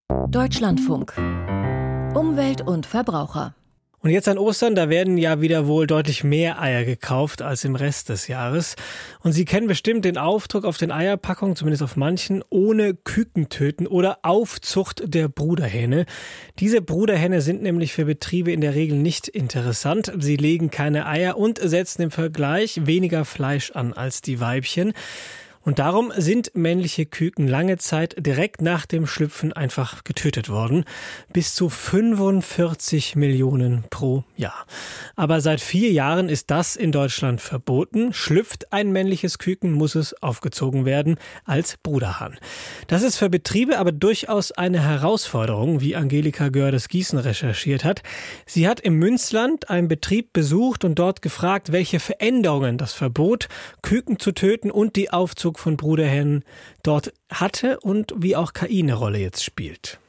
Deutschlandfunk. Umwelt und Verbraucher. Und jetzt an Ostern, da werden ja wieder wohl deutlich mehr Eier gekauft als im Rest des Jahres. Und Sie kennen bestimmt den Aufdruck auf den Eierpackungen, zumindest auf manchen, ohne Küken töten oder Aufzucht der Bruderhähne. Diese Bruderhähne sind nämlich für Betriebe in der Regel nicht interessant. Sie legen keine Eier und setzen im Vergleich weniger Fleisch an als die Weibchen. Und darum sind männliche Küken lange Zeit direkt nach dem Schlüpfen einfach getötet worden. Bis zu 45 Millionen pro Jahr. Aber seit 4 Jahren ist das in Deutschland verboten. Schlüpft ein männliches Küken, muss es aufgezogen werden als Bruderhahn. Das ist für Betriebe aber durchaus eine Herausforderung, wie Angelika Gördes-Gießen recherchiert hat. Sie hat im Münzland einen Betrieb besucht und dort gefragt, welche Veränderungen das Verbot, Küken zu töten und die Aufzug von Bruderhähnen dort hatte und wie auch KI eine Rolle jetzt spielt.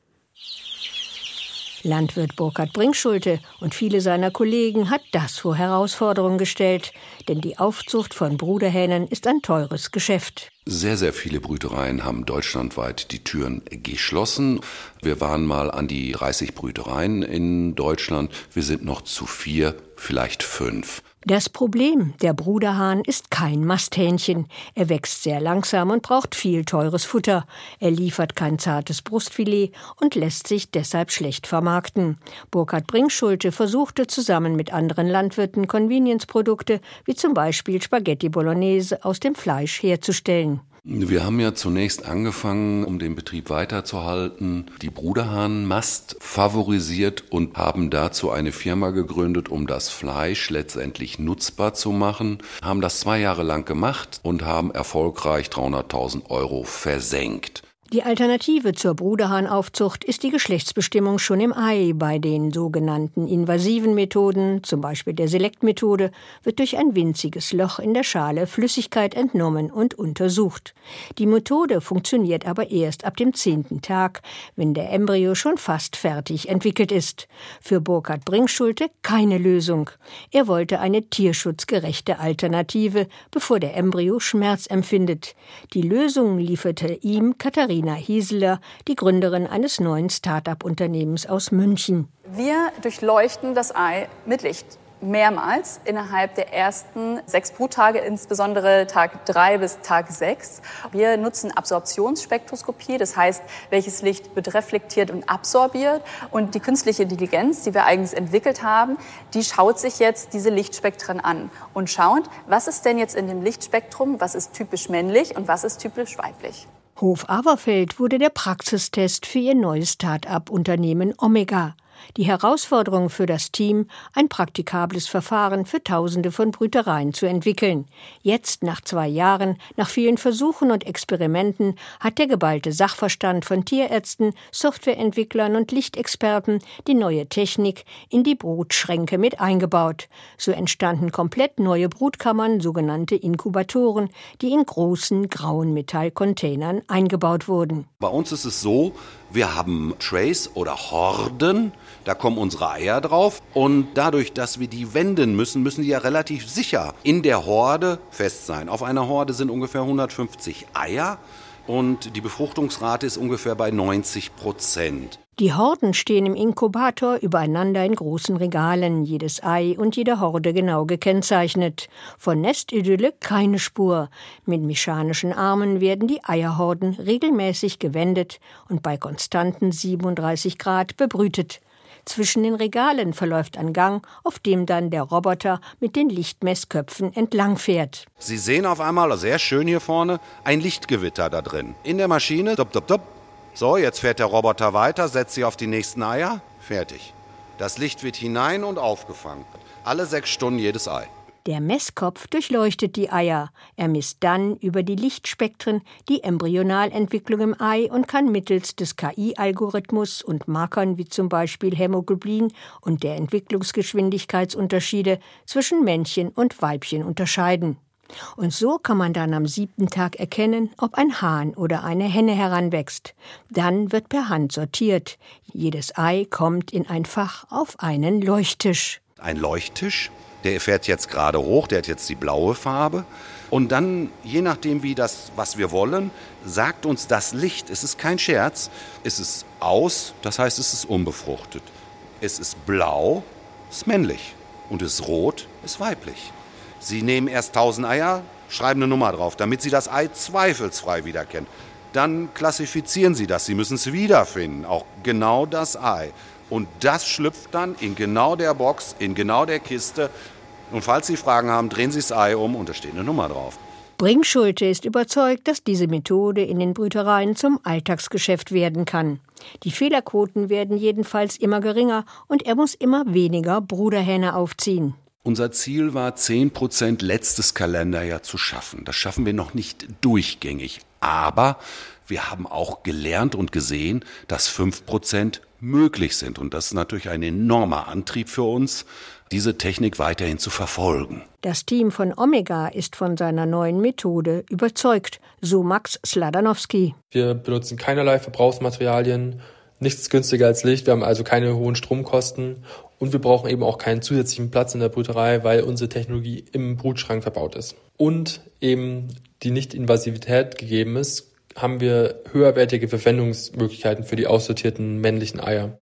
Landwirt Burkhard Brinkschulte und viele seiner Kollegen hat das vor Herausforderungen gestellt. Denn die Aufzucht von Bruderhähnen ist ein teures Geschäft. Sehr, sehr viele Brütereien haben deutschlandweit die Türen geschlossen. Wir waren mal an die 30 Brütereien in Deutschland. Wir sind noch zu 4, vielleicht 5. Das Problem, der Bruderhahn ist kein Masthähnchen. Er wächst sehr langsam und braucht viel teures Futter. Er liefert kein zartes Brustfilet und lässt sich deshalb schlecht vermarkten. Burkhard Brinkschulte versuchte zusammen mit anderen Landwirten Convenience-Produkte, wie zum Beispiel Spaghetti Bolognese, aus dem Fleisch herzustellen. Wir haben ja zunächst angefangen, um den Betrieb weiterzuhalten, die Bruderhahnmast favorisiert und haben dazu eine Firma gegründet, um das Fleisch letztendlich nutzbar zu machen. Haben das 2 Jahre lang gemacht und haben erfolgreich 300.000 € versenkt. Die Alternative zur Bruderhahnaufzucht ist die Geschlechtsbestimmung schon im Ei. Bei den sogenannten invasiven Methoden, zum Beispiel der Selektmethode, wird durch ein winziges Loch in der Schale Flüssigkeit entnommen und untersucht. Die Methode funktioniert aber erst ab dem 10. Tag, wenn der Embryo schon fast fertig entwickelt ist. Für Burkhard Brinkschulte keine Lösung. Er wollte eine tierschutzgerechte Alternative, bevor der Embryo Schmerz empfindet. Die Lösung lieferte ihm Katharina Hieseler, die Gründerin eines neuen Start-up-Unternehmens aus München. Wir durchleuchten das Ei mit Licht. Mehrmals innerhalb der ersten 6 Bruttage, insbesondere Tag 3 bis Tag 6. Wir nutzen Absorptionsspektroskopie, das heißt, welches Licht wird reflektiert und absorbiert. Und die künstliche Intelligenz, die wir eigens entwickelt haben, die schaut sich jetzt diese Lichtspektren an und schaut, was ist denn jetzt in dem Lichtspektrum, was ist typisch männlich und was ist typisch weiblich. Hof Averfeld wurde der Praxistest für ihr neues Start-up-Unternehmen Omega. Die Herausforderung für das Team, ein praktikables Verfahren für Tausende von Brütereien zu entwickeln. Jetzt, nach 2 Jahren, nach vielen Versuchen und Experimenten, hat der geballte Sachverstand von Tierärzten, Softwareentwicklern und Lichtexperten die neue Technik in die Brutschränke mit eingebaut. So entstanden komplett neue Brutkammern, sogenannte Inkubatoren, die in großen grauen Metallcontainern eingebaut wurden. Bei uns ist es so, wir haben Trays oder Horden, da kommen unsere Eier drauf und dadurch, dass wir die wenden müssen, müssen die ja relativ sicher in der Horde fest sein. Auf einer Horde sind ungefähr 150 Eier und die Befruchtungsrate ist ungefähr bei 90%. Die Horden stehen im Inkubator übereinander in großen Regalen, jedes Ei und jede Horde genau gekennzeichnet. Von Nestidylle keine Spur. Mit mechanischen Armen werden die Eierhorden regelmäßig gewendet und bei konstanten 37 Grad bebrütet. Zwischen den Regalen verläuft ein Gang, auf dem dann der Roboter mit den Lichtmessköpfen entlangfährt. Sie sehen auf einmal, sehr schön hier vorne, ein Lichtgewitter da drin. In der Maschine, dop, dop, dop. So, jetzt fährt der Roboter weiter, setzt sie auf die nächsten Eier, fertig. Das Licht wird hinein und aufgefangen. Alle 6 Stunden jedes Ei. Der Messkopf durchleuchtet die Eier. Er misst dann über die Lichtspektren die Embryonalentwicklung im Ei und kann mittels des KI-Algorithmus und Markern wie zum Beispiel Hämoglobin und der Entwicklungsgeschwindigkeitsunterschiede zwischen Männchen und Weibchen unterscheiden. Und so kann man dann am 7. Tag erkennen, ob ein Hahn oder eine Henne heranwächst. Dann wird per Hand sortiert. Jedes Ei kommt in ein Fach auf einen Leuchttisch. Ein Leuchttisch, Der fährt jetzt gerade hoch, der hat jetzt die blaue Farbe. Und dann, je nachdem, was wir wollen, sagt uns das Licht, es ist kein Scherz, es ist aus, das heißt, es ist unbefruchtet. Es ist blau, ist männlich. Und es ist rot, ist weiblich. Sie nehmen erst 1000 Eier, schreiben eine Nummer drauf, damit Sie das Ei zweifelsfrei wiederkennen. Dann klassifizieren Sie das, Sie müssen es wiederfinden, auch genau das Ei. Und das schlüpft dann in genau der Box, in genau der Kiste. Und falls Sie Fragen haben, drehen Sie das Ei um und da steht eine Nummer drauf. Brinkschulte ist überzeugt, dass diese Methode in den Brütereien zum Alltagsgeschäft werden kann. Die Fehlerquoten werden jedenfalls immer geringer und er muss immer weniger Bruderhähne aufziehen. Unser Ziel war, 10% letztes Kalenderjahr zu schaffen. Das schaffen wir noch nicht durchgängig. Aber wir haben auch gelernt und gesehen, dass 5% möglich sind. Und das ist natürlich ein enormer Antrieb für uns, diese Technik weiterhin zu verfolgen. Das Team von Omega ist von seiner neuen Methode überzeugt, so Max Sladanowski. Wir benutzen keinerlei Verbrauchsmaterialien, nichts günstiger als Licht, wir haben also keine hohen Stromkosten und wir brauchen eben auch keinen zusätzlichen Platz in der Brüterei, weil unsere Technologie im Brutschrank verbaut ist. Und eben die Nicht-Invasivität gegeben ist, haben wir höherwertige Verwendungsmöglichkeiten für die aussortierten männlichen Eier.